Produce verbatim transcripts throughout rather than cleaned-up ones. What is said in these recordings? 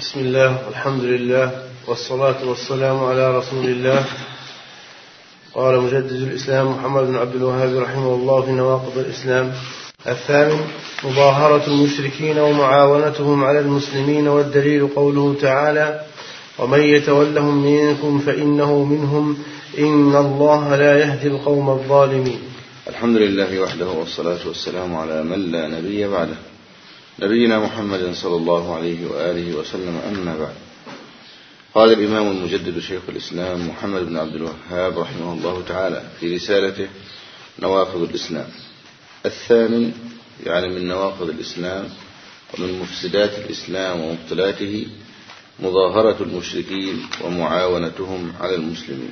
بسم الله والحمد لله والصلاة والسلام على رسول الله. قال مجدد الإسلام محمد بن عبد الوهاب رحمه الله في نواقض الإسلام: الثامن مظاهرة المشركين ومعاونتهم على المسلمين، والدليل قوله تعالى: ومن يتولهم منكم فإنه منهم إن الله لا يهدي القوم الظالمين. الحمد لله وحده، والصلاة والسلام على من لا نبي بعده، نبينا محمد صلى الله عليه وآله وسلم. أما بعد، قال الإمام المجدد شيخ الإسلام محمد بن عبد الوهاب رحمه الله تعالى في رسالته نواقض الإسلام: الثامن، يعني من نواقض الإسلام ومن مفسدات الإسلام ومبطلاته، مظاهرة المشركين ومعاونتهم على المسلمين.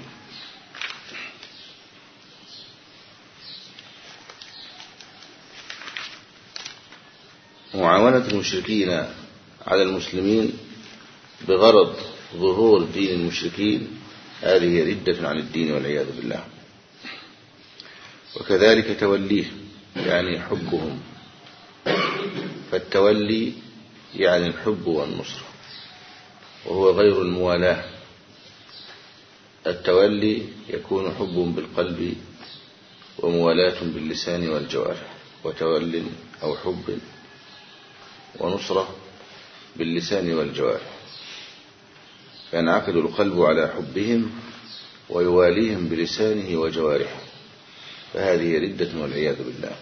معاونة المشركين على المسلمين بغرض ظهور دين المشركين، هذه ردة عن الدين والعياذ بالله. وكذلك توليه، يعني حبهم، فالتولي يعني الحب والنصرة، وهو غير الموالاة. التولي يكون حب بالقلب وموالاة باللسان والجوارح، وتول أو حب ونصرة باللسان والجوارح، فينعقد القلب على حبهم ويواليهم بلسانه وجوارحه، فهذه ردة والعياذ بالله.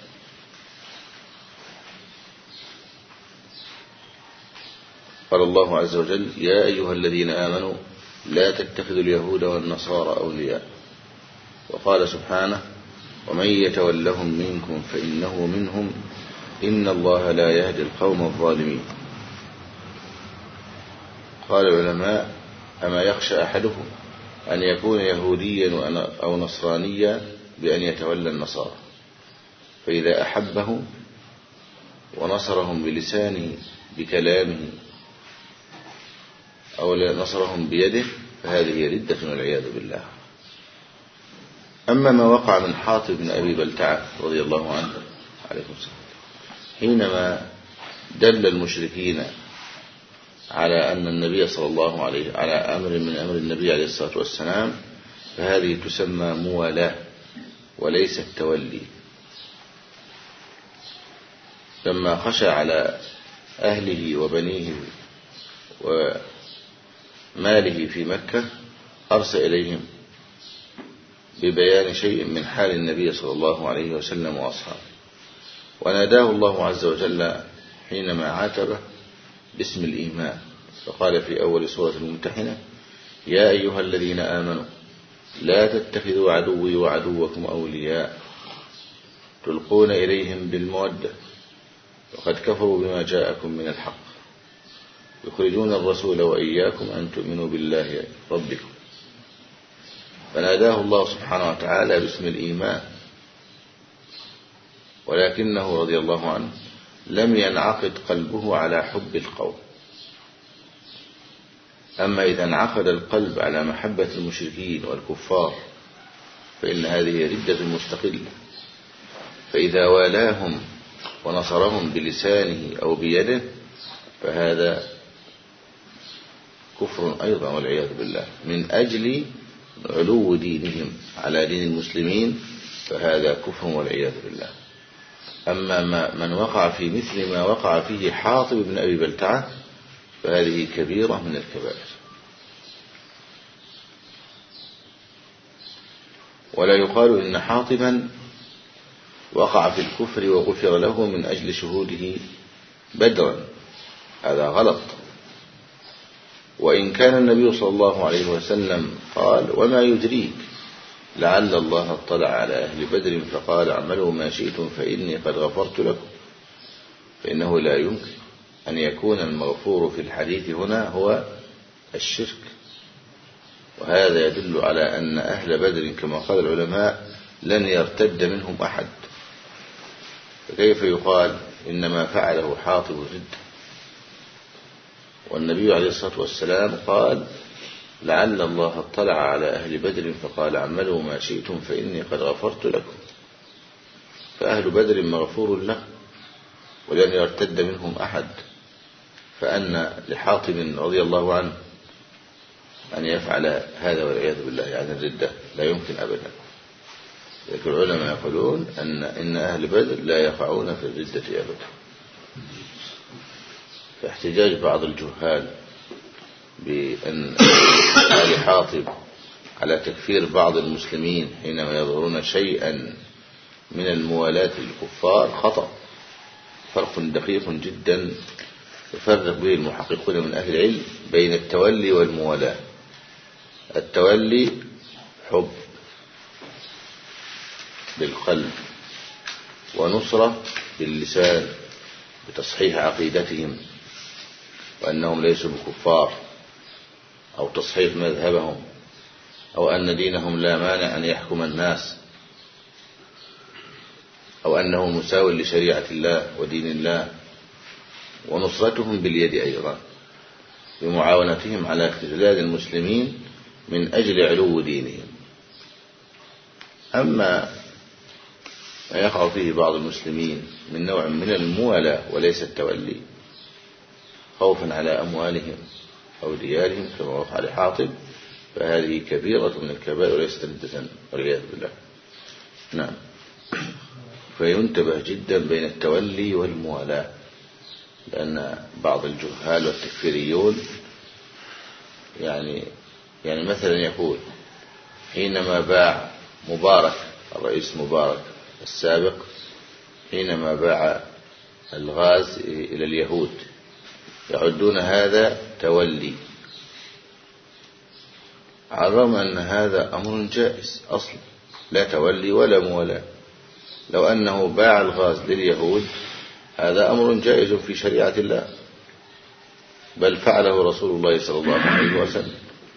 قال الله عز وجل: يا أيها الذين آمنوا لا تتخذوا اليهود والنصارى أولياء. وقال سبحانه: ومن يتولهم منكم فإنه منهم إن الله لا يهدي القوم الظالمين. قال العلماء: أما يخشى أحدهم أن يكون يهوديا أو نصرانيا بأن يتولى النصارى، فإذا أحبه ونصرهم بلسانه بكلامه أو نصرهم بيده، فهذه ردة والعياذ بالله. أما ما وقع من حاطب بن أبي بلتعة رضي الله عنه عليكم السلام، حينما دل المشركين على أن النبي صلى الله عليه على أمر من أمر النبي عليه الصلاة والسلام، فهذه تسمى موالاة وليست تولي. لما خشى على أهله وبنيه وماله في مكة، أرسل إليهم ببيان شيء من حال النبي صلى الله عليه وسلم وأصحابه، وناداه الله عز وجل حينما عاتبه باسم الإيمان، فقال في أول سورة الممتحنة: يا أيها الذين آمنوا لا تتخذوا عدوي وعدوكم أولياء تلقون إليهم بالمودة وقد كفروا بما جاءكم من الحق يخرجون الرسول وإياكم أن تؤمنوا بالله ربكم. فناداه الله سبحانه وتعالى باسم الإيمان، ولكنه رضي الله عنه لم ينعقد قلبه على حب القوم. أما إذا انعقد القلب على محبة المشركين والكفار، فإن هذه ردة مستقلة. فإذا والاهم ونصرهم بلسانه أو بيده، فهذا كفر أيضا والعياذ بالله، من أجل علو دينهم على دين المسلمين، فهذا كفر والعياذ بالله. أما من وقع في مثل ما وقع فيه حاطب بن أبي بلتعة، فهذه كبيرة من الكبائر. ولا يقال إن حاطبا وقع في الكفر وغفر له من أجل شهوده بدرا، هذا غلط. وإن كان النبي صلى الله عليه وسلم قال: وما يدريك لعل الله اطلع على أهل بدر فقال اعملوا ما شئتم فإني قد غفرت لكم، فإنه لا يمكن أن يكون المغفور في الحديث هنا هو الشرك. وهذا يدل على أن أهل بدر كما قال العلماء لن يرتد منهم أحد، فكيف يقال إنما فعله حاطب ردة؟ والنبي عليه الصلاة والسلام قال: لعل الله اطلع على أهل بدر فقال اعملوا ما شئتم فإني قد غفرت لكم. فأهل بدر مغفور له ولن يرتد منهم أحد، فأن لحاطب رضي الله عنه أن يفعل هذا والعياذ بالله، يعني الردة لا يمكن أبدا. لكن العلماء يقولون أن إن أهل بدر لا يقعون في الردة أبدا. فاحتجاج بعض الجهال بأن آل حاطب على تكفير بعض المسلمين حينما يظهرون شيئا من الموالاة للكفار خطأ. فرق دقيق جدا يفرق به المحققون من أهل العلم بين التولي والموالاة. التولي حب بالقلب ونصرة باللسان بتصحيح عقيدتهم وأنهم ليسوا بكفار، أو تصحيح مذهبهم، أو أن دينهم لا مانع أن يحكم الناس، أو أنه مساو لشريعة الله ودين الله. ونصرتهم باليد أيضا بمعاونتهم على اختلال المسلمين من أجل علو دينهم. أما ما يقع فيه بعض المسلمين من نوع من الموالاة وليس التولي خوفا على أموالهم أو ديارهم كما وقع لحاطب، فهذه كبيرة من الكبائر وليست ردة والعياذ بالله. نعم. فينتبه جدا بين التولي والموالاة، لأن بعض الجهال والتكفيريون يعني يعني مثلا يقول حينما باع مبارك الرئيس مبارك السابق حينما باع الغاز إلى اليهود يعدون هذا تولي، على الرغم أن هذا أمر جائز أصلا، لا تولي ولا موالاة. لو أنه باع الغاز لليهود هذا أمر جائز في شريعة الله، بل فعله رسول الله صلى الله عليه وسلم،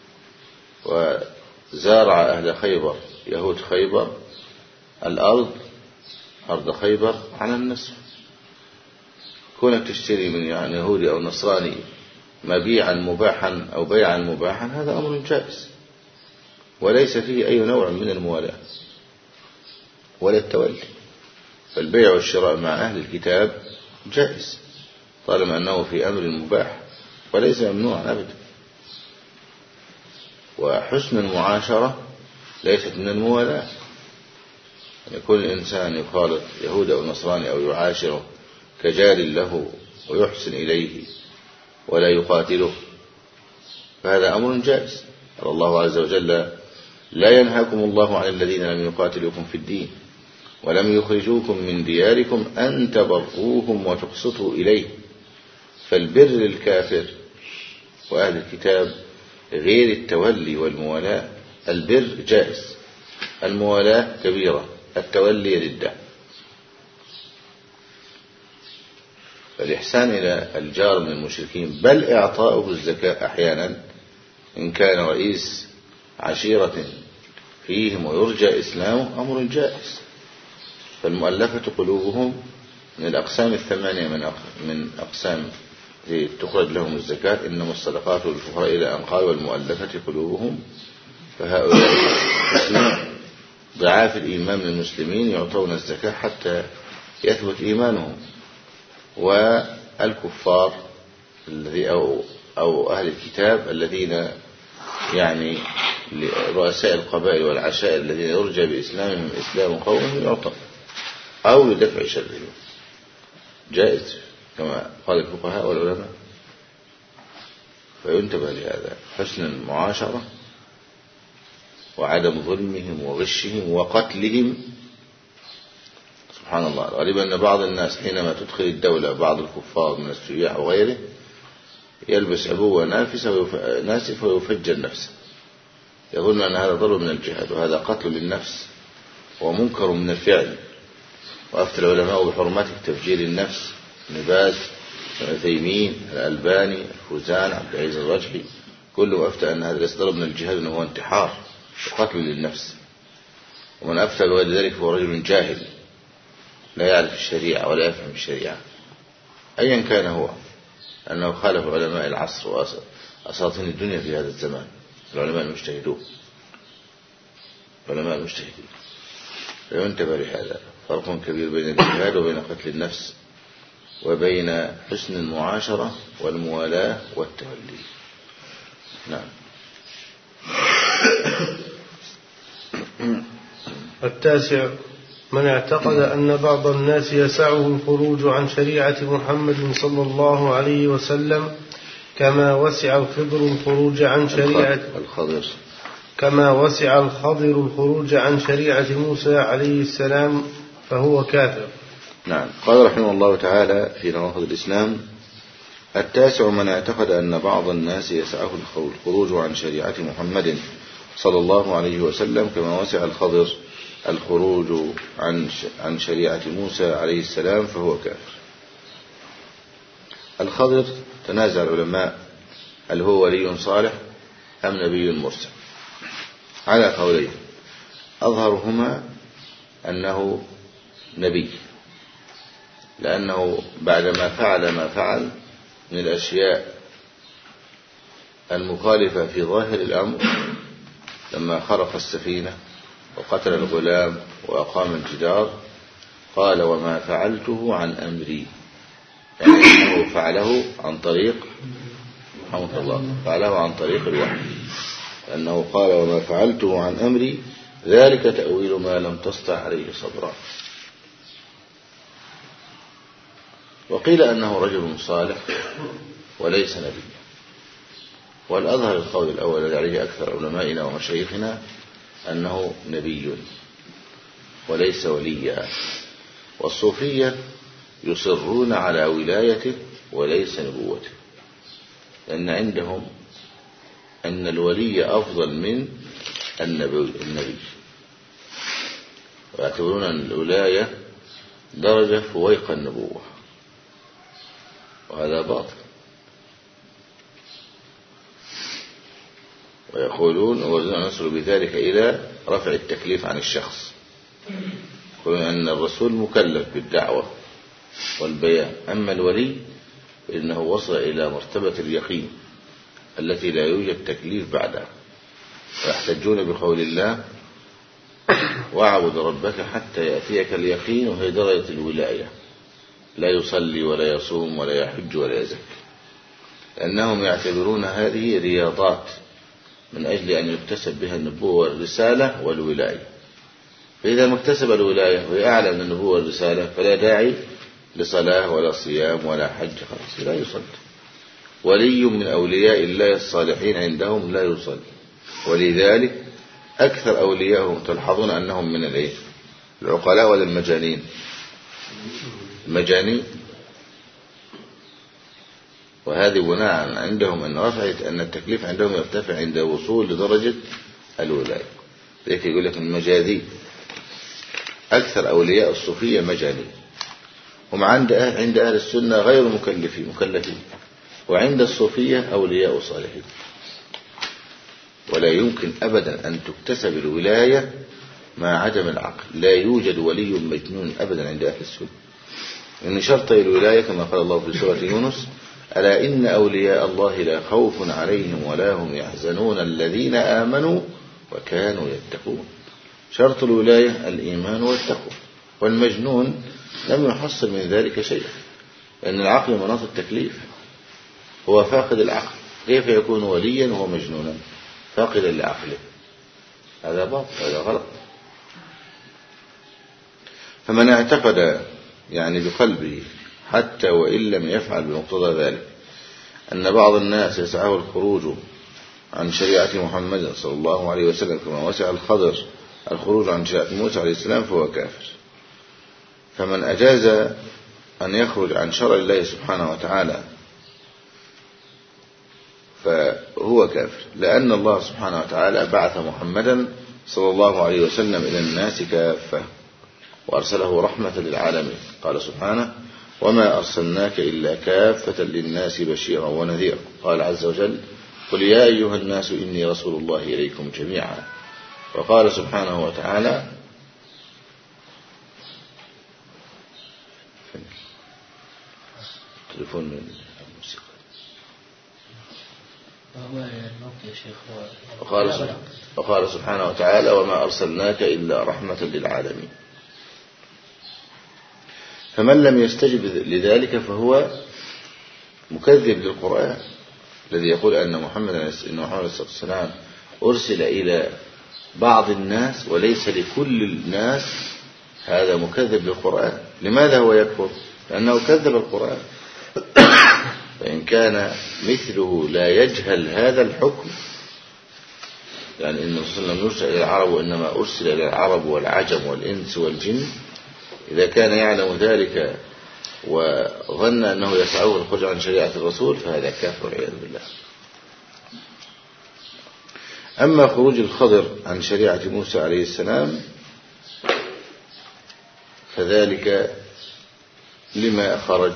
وزارع أهل خيبر يهود خيبر الأرض أرض خيبر على النصف. كونك تشتري من يعني يهودي أو نصراني مبيعا مباحا أو بيعا مباحا هذا أمر جائز وليس فيه أي نوع من الموالاة ولا التولي. فالبيع والشراء مع أهل الكتاب جائز طالما أنه في أمر مباح وليس ممنوعا أبدا. وحسن المعاشرة ليست من الموالاة، يكون الإنسان يخالط يهود أو نصراني أو يعاشره كجار له ويحسن إليه ولا يقاتله، فهذا أمر جائز. قال الله عز وجل: لا ينهاكم الله عن الذين لم يقاتلوكم في الدين ولم يخرجوكم من دياركم أن تبروهم وتقسطوا إليه. فالبر للكافر وأهل الكتاب غير التولي والموالاة. البر جائز، الموالاة كبيرة، التولي ردة. فالإحسان إلى الجار من المشركين بل إعطاؤه الزكاة أحيانا إن كان رئيس عشيرة فيهم ويرجى إسلامه أمر جائز. فالمؤلفة قلوبهم من الأقسام الثمانية من من أقسام تخرج لهم الزكاة، إنما الصدقات للفقراء إلى أن قال والمؤلفة قلوبهم. فهؤلاء ضعاف الإيمان من المسلمين يعطون الزكاة حتى يثبت إيمانهم. والكفار الذي أو أو أهل الكتاب الذين يعني رؤساء القبائل والعشائر الذين يرجى بإسلامهم إسلام قومهم يعطى أو لدفع شرهم، جائز كما قال الفقهاء والعلماء. فينتبه لهذا: حسن المعاشرة وعدم ظلمهم وغشهم وقتلهم. سبحان الله، غالبا أن بعض الناس حينما تدخل الدولة بعض الكفار من السياح وغيره يلبس عبوة ناسفة ويفجر نفسه، يظن أن هذا ضرب من الجهاد، وهذا قتل للنفس ومنكر من الفعل. وأفتى العلماء بحرمته تفجير النفس: ابن باز، ابن عثيمين، الألباني، الفوزان، عبد العزيز الرجحي، كله أفتى أن هذا ليس ضرب من الجهاد وأنه هو انتحار وقتل للنفس. ومن أفتى بغير ذلك فهو رجل جاهل لا يعرف الشريعة ولا يفهم الشريعة أيا كان هو، أنه خالف علماء العصر وأساطين الدنيا في هذا الزمان، العلماء المجتهدون العلماء المجتهدين. فينتبه لهذا: فرق كبير بين الجهاد وبين قتل النفس. وبين حسن المعاشرة والموالاة والتولي. نعم. التاسع: من اعتقد أن بعض الناس يسعه الخروج عن شريعة محمد صلى الله عليه وسلم كما وسع الخضر الخروج عن شريعة الخضر كما وسع الخضر الخروج عن شريعة موسى عليه السلام فهو كافر. نعم. قال رحمه الله تعالى في نواقض الإسلام: التاسع: من اعتقد أن بعض الناس يسعه الخروج عن شريعة محمد صلى الله عليه وسلم كما وسع الخضر الخروج عن عن شريعة موسى عليه السلام فهو كافر. الخضر تنازع العلماء هل هو ولي صالح أم نبي مرسل على قولين، أظهرهما أنه نبي، لأنه بعدما فعل ما فعل من الأشياء المخالفة في ظاهر الأمر، لما خرق السفينة وقتل الغلام وأقام الجدار، قال: وما فعلته عن أمري، يعني أنه فعله عن طريق رحمه الله فعله عن طريق الوحي، لأنه قال: وما فعلته عن أمري ذلك تأويل ما لم تستطع عليه صبرا. وقيل أنه رجل صالح وليس نبيا، والأظهر القول الأول الذي عليه أكثر علمائنا ومشايخنا أنه نبي وليس وليا. والصوفية يصرون على ولايته وليس نبوته، لأن عندهم أن الولي أفضل من النبي, النبي. ويعتبرون أن الولاية درجة فوق النبوة، وهذا باطل. ويقولون ونصل بذلك إلى رفع التكليف عن الشخص، يقولون أن الرسول مكلف بالدعوة والبيان، أما الولي فإنه وصل إلى مرتبة اليقين التي لا يوجد تكليف بعدها. ويحتجون بقول الله: واعبد ربك حتى يأتيك اليقين، وهي درجة الولاية، لا يصلي ولا يصوم ولا يحج ولا يزكي، لأنهم يعتبرون هذه رياضات من أجل أن يكتسب بها النبوة والرسالة والولاية. فإذا ما اكتسب الولاية وهي أعلى من النبوة والرسالة فلا داعي لصلاة ولا صيام ولا حج، خلاص لا يصلي. ولي من أولياء الله الصالحين عندهم لا يصلي، ولذلك أكثر أوليائهم تلحظون أنهم من الإيه؟ العقلاء ولا المجانين؟ المجانين. وهذه بناء عندهم أن رفعت أن التكليف عندهم يرتفع عند وصول لدرجة الولاية. ذلك يقول لك المجاذي، أكثر أولياء الصوفية مجانين، هم عند أهل, عند أهل السنة غير مكلفين مكلفين، وعند الصوفية أولياء صالحين. ولا يمكن أبدا أن تكتسب الولاية مع عدم العقل، لا يوجد ولي مجنون أبدا عند أهل السنة. إن شرط الولاية كما قال الله في سورة يونس: ألا إن أولياء الله لا خوف عليهم ولا هم يحزنون الذين آمنوا وكانوا يتقون. شرط الولاية الإيمان والتقوى، والمجنون لم يحصل من ذلك شيئا، لأن العقل مناط التكليف، هو فاقد العقل، كيف يكون وليا وهو مجنونا فاقدا لعقله؟ هذا باطل، هذا غلط. فمن اعتقد يعني بقلبه حتى وإن لم يفعل بمقتضى ذلك أن بعض الناس يسعه الخروج عن شريعة محمد صلى الله عليه وسلم كما وسع الخضر الخروج عن شريعة موسى عليه السلام فهو كافر. فمن أجاز أن يخرج عن شرع الله سبحانه وتعالى فهو كافر، لأن الله سبحانه وتعالى بعث محمدا صلى الله عليه وسلم إلى الناس كافة، وأرسله رحمة للعالمين. قال سبحانه: وما أرسلناك إلا كافة للناس بشيرا ونذيرا. قال عز وجل: قل يا أيها الناس إني رسول الله إليكم جميعا. وقال سبحانه وتعالى: تليفون من الموسيقى. وقال, وقال سبحانه وتعالى: وما أرسلناك إلا رحمة للعالمين. فمن لم يستجب لذلك فهو مكذب للقرآن الذي يقول أن محمد إن محمد عليه الصلاة والسلام أرسل إلى بعض الناس وليس لكل الناس. هذا مكذب للقرآن. لماذا هو يكفر؟ لأنه كذب القرآن. فإن كان مثله لا يجهل هذا الحكم، يعني إن الرسول لم يرسل إلى العرب وإنما أرسل إلى العرب والعجم والإنس والجن، إذا كان يعلم ذلك وظن أنه يسعه الخروج عن شريعة الرسول فهذا كافر والعياذ بالله. أما خروج الخضر عن شريعة موسى عليه السلام فذلك لما خرج؟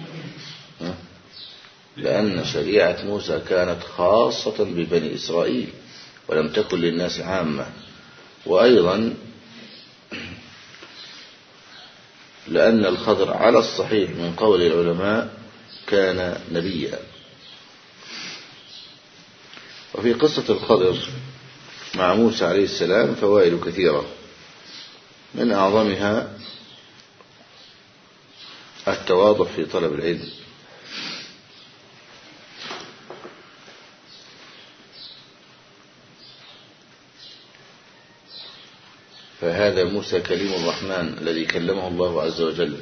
لأن شريعة موسى كانت خاصة ببني إسرائيل ولم تكن للناس عامة، وأيضا لأن الخضر على الصحيح من قول العلماء كان نبيا. وفي قصة الخضر مع موسى عليه السلام فوائد كثيرة، من أعظمها التواضع في طلب العلم. فهذا موسى كليم الرحمن الذي كلمه الله عز وجل،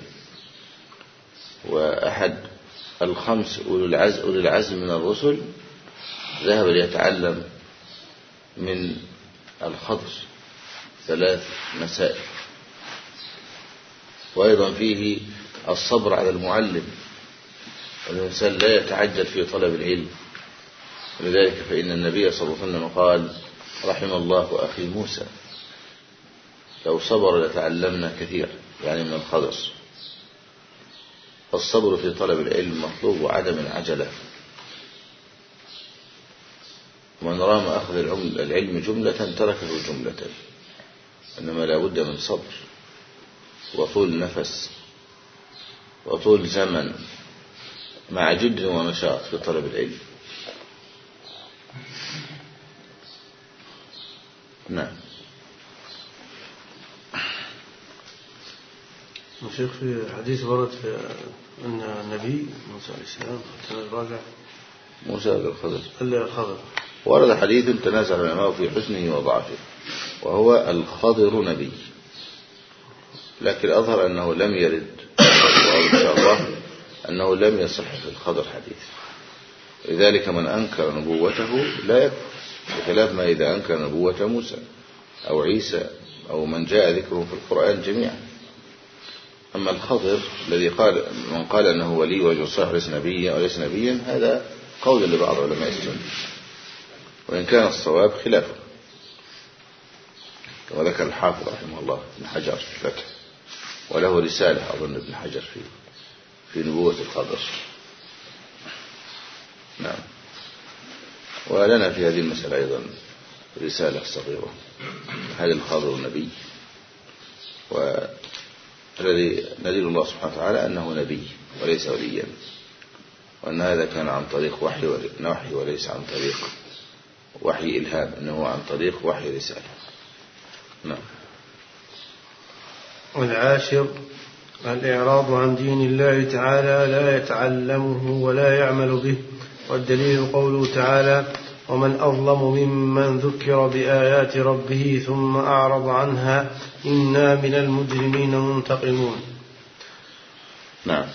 وأحد الخمس أولي العزم من الرسل ذهب ليتعلم من الخضر ثلاث مسائل. وأيضا فيه الصبر على المعلم، والإنسان لا يتعجل في طلب العلم. ولذلك فإن النبي صلى الله عليه وسلم قال رحم الله أخي موسى لو صبر لتعلمنا كثير، يعني من الخضر. الصبر في طلب العلم مطلوب وعدم العجلة. ومن رام أخذ العلم جملة تركه جملة، إنما لا بد من صبر وطول نفس وطول زمن مع جد ونشاط في طلب العلم. نعم. الشيخ في حديث ورد في أن النبي موسى عليه السلام كان الراجع موسى الخضر الخضر ورد حديث تنازع العلماء في حسنه وضعفه، وهو الخضر نبي، لكن أظهر أنه لم يرد، وإن شاء الله أنه لم يصح في الخضر حديث. لذلك من أنكر نبوته لا يكفر، بخلاف ما إذا أنكر نبوة موسى أو عيسى أو من جاء ذكره في القرآن جميعا. أما الخضر الذي قال من قال أنه ولي ورجل صالح وليس نبيا وليس نبيا، هذا قول لبعض علماء السنة، وإن كان الصواب خلافه، كما ذكر الحافظ رحمه الله ابن حجر في الفتح، وله رسالة أظن ابن حجر في في نبوة الخضر. نعم. ولنا في هذه المسألة أيضا رسالة صغيرة، هل الخضر نبي؟ والذي ندل الله سبحانه وتعالى أنه نبي وليس وليا، وأن هذا كان عن طريق وحي وحي وليس عن طريق وحي إلهام، إنه عن طريق وحي رسالة. نعم. والعاشر الإعراض عن دين الله تعالى لا يتعلمه ولا يعمل به، والدليل قوله تعالى ومن أظلم ممن ذكر بآيات ربه ثم أعرض عنها إنا من المجرمين منتقمون. نعم.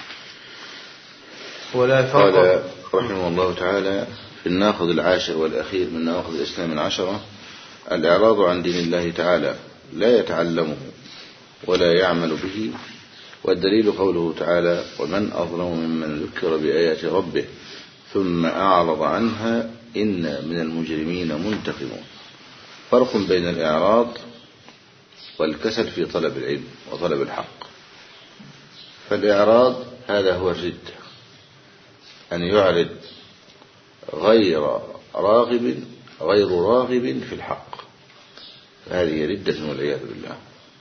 ولا فرق. قال رحمه الله تعالى في الناقض العاشر والأخير من نواقض الإسلام العشرة الإعراض عن دين الله تعالى لا يتعلمه ولا يعمل به، والدليل قوله تعالى ومن أظلم ممن ذكر بآيات ربه ثم أعرض عنها إنا من المجرمين منتقمون. فرق بين الإعراض والكسل في طلب العلم وطلب الحق. فالإعراض هذا هو الردة، أن يعرض غير راغب غير راغب في الحق، هذه ردة والعياذ بالله.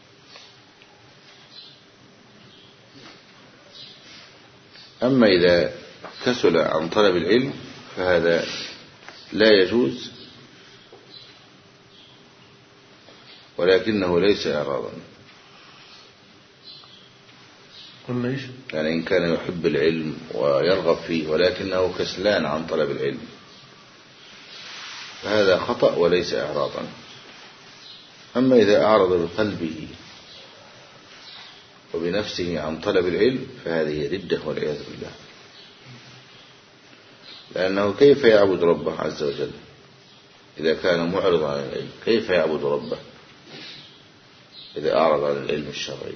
أما إذا كسل عن طلب العلم فهذا لا يجوز، ولكنه ليس إعراضا. أما إيش؟ يعني إن كان يحب العلم ويرغب فيه ولكنه كسلان عن طلب العلم فهذا خطأ وليس إعراضا. أما إذا أعرض بقلبه وبنفسه عن طلب العلم فهذه ردة والعياذ بالله، لأنه كيف يعبد ربه عز وجل إذا كان معرضا عن العلم؟ كيف يعبد ربه إذا أعرض عن العلم الشرعي؟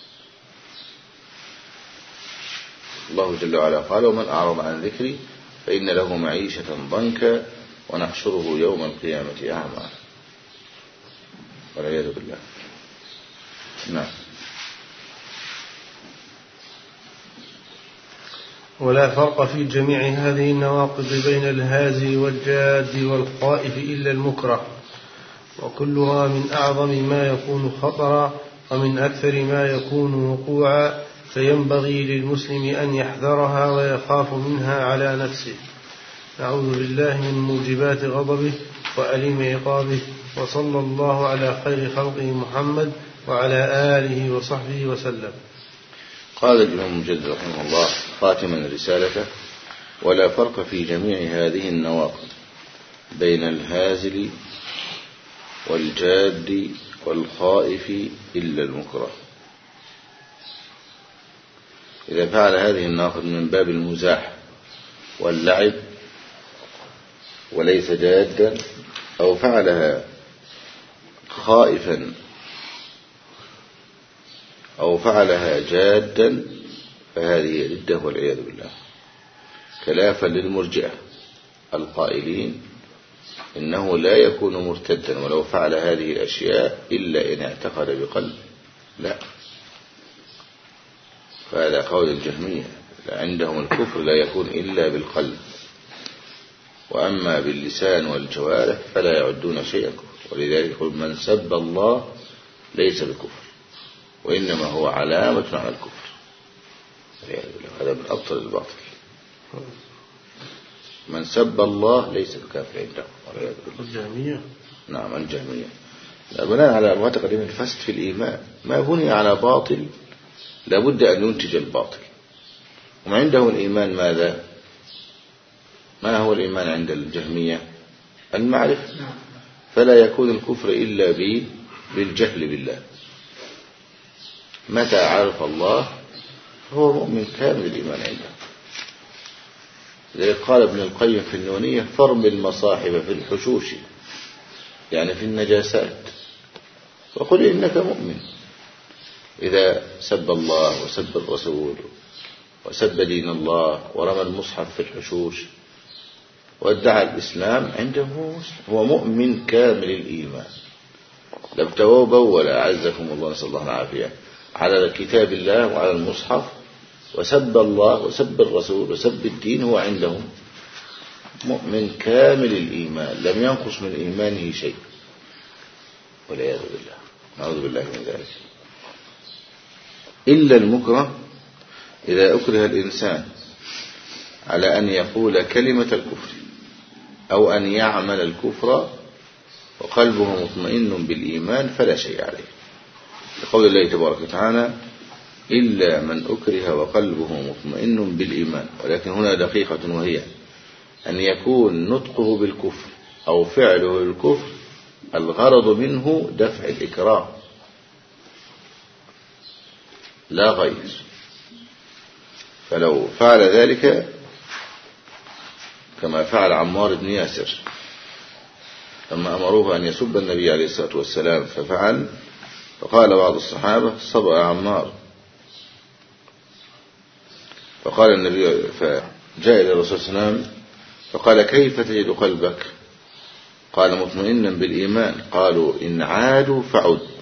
الله جل وعلا قال: ومن أعرض عن ذكري فإن له معيشة ضنكا ونحشره يوم القيامة أعمى، والعياذ بالله. نعم. ولا فرق في جميع هذه النواقض بين الهازل والجاد والخائف إلا المكره، وكلها من أعظم ما يكون خطرا ومن أكثر ما يكون وقوعا، فينبغي للمسلم أن يحذرها ويخاف منها على نفسه. نعوذ بالله من موجبات غضبه وأليم عقابه، وصلى الله على خير خلقه محمد وعلى آله وصحبه وسلم. قال الإمام المجدد رحمه الله خاتما رسالته: ولا فرق في جميع هذه النواقض بين الهازل والجاد والخائف إلا المكره. إذا فعل هذه النواقض من باب المزاح واللعب وليس جادا، أو فعلها خائفا أو فعلها جادا، فهذه ردة والعياذ بالله، خلافا للمرجئة القائلين إنه لا يكون مرتدا ولو فعل هذه الأشياء إلا إن اعتقد بقلب. لا، فهذا قول الجهمية، عندهم الكفر لا يكون إلا بالقلب، وأما باللسان والجوارح فلا يعدون شيئا كفر. ولذلك يقول: من سب الله ليس بكفر وإنما هو علامة على الكفر. هذا من أبطل الباطل. من سب الله ليس بكافر عندهم. الجهمية. نعم، الجهمية بناء على معتقد الفسد في الإيمان، ما بني على باطل لابد أن ينتج الباطل. وما عنده الإيمان ماذا؟ ما هو الإيمان عند الجهمية؟ المعرفة، فلا يكون الكفر إلا بالجهل بالله. متى عرف الله هو مؤمن كامل الإيمان عنده. لذلك قال ابن القيم في النونية: فرم المصاحب في الحشوش، يعني في النجاسات، وقل إنك مؤمن. إذا سب الله وسب الرسول وسب دين الله ورمى المصحف في الحشوش وادعى الإسلام، عنده هو مؤمن كامل الإيمان. لو تبول أعزكم الله نسأل الله العافية على كتاب الله وعلى المصحف وسب الله وسب الرسول وسب الدين، هو عندهم مؤمن كامل الإيمان، لم ينقص من إيمانه شيء، والعياذ بالله، نعوذ بالله من ذلك. إلا المكره، إذا أكره الإنسان على أن يقول كلمة الكفر أو أن يعمل الكفر وقلبه مطمئن بالإيمان فلا شيء عليه، لقول الله تبارك وتعالى: إلا من أكره وقلبه مطمئن بالإيمان. ولكن هنا دقيقة، وهي أن يكون نطقه بالكفر أو فعله بالكفر الغرض منه دفع الإكراه لا غير. فلو فعل ذلك كما فعل عمار بن ياسر لما أمروه أن يسب النبي عليه الصلاة والسلام ففعل، فقال بعض الصحابة: صبأ عمار. فقال النبي، فجاء إلى الرسول صلى الله عليه وسلم فقال: كيف تجد قلبك؟ قال: مطمئنا بالإيمان. قالوا: إن عادوا فعد.